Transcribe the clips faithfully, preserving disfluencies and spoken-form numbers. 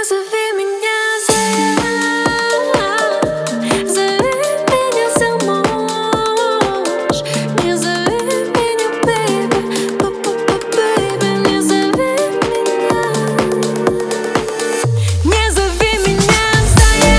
зови меня, зови, зови меня замуж. Не зови меня, бэйби, бэйби, не зови меня. Не зови меня, зови,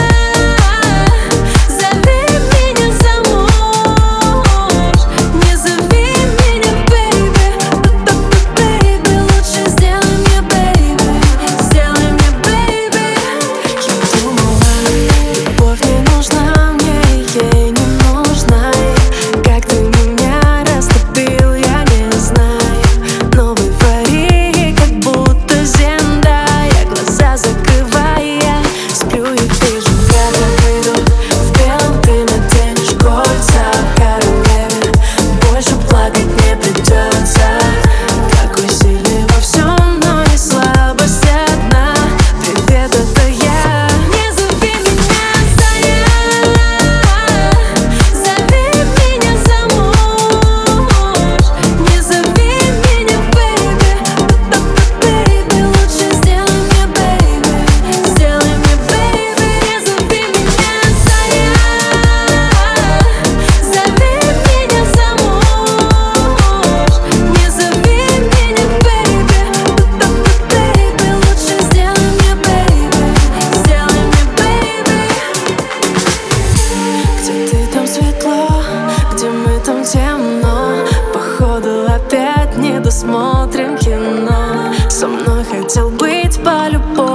зови меня замуж. Не зови меня, бэйби, бэйби, лучше сделай мне, бэйби, сделай мне, бэйби. Я думала, любовь не нужна мне, ей не нужна. И как ты меня растопил, я не знаю. Но в эйфории, как будто Зендая, глаза закрывая, сплю и вижу, как я выйду в белом, ты наденешь кольца в королеве. Больше плакать не придется. Какой сильный во всем, но не слабость одна. Привет, это я. Не зови меня, зови, зови меня замуж. Не зови меня, бэйби, бэйби, лучше сделай мне, бэйби, сделай мне, бэйби. Не зови меня, зови, зови меня замуж. Не зови меня, бэйби, бэйби, лучше сделай мне, бэйби, сделай мне, бэйби. Где ты, там светло, где мы, там темно. Походу опять не досмотрим кино. Со мной хотел быть по любому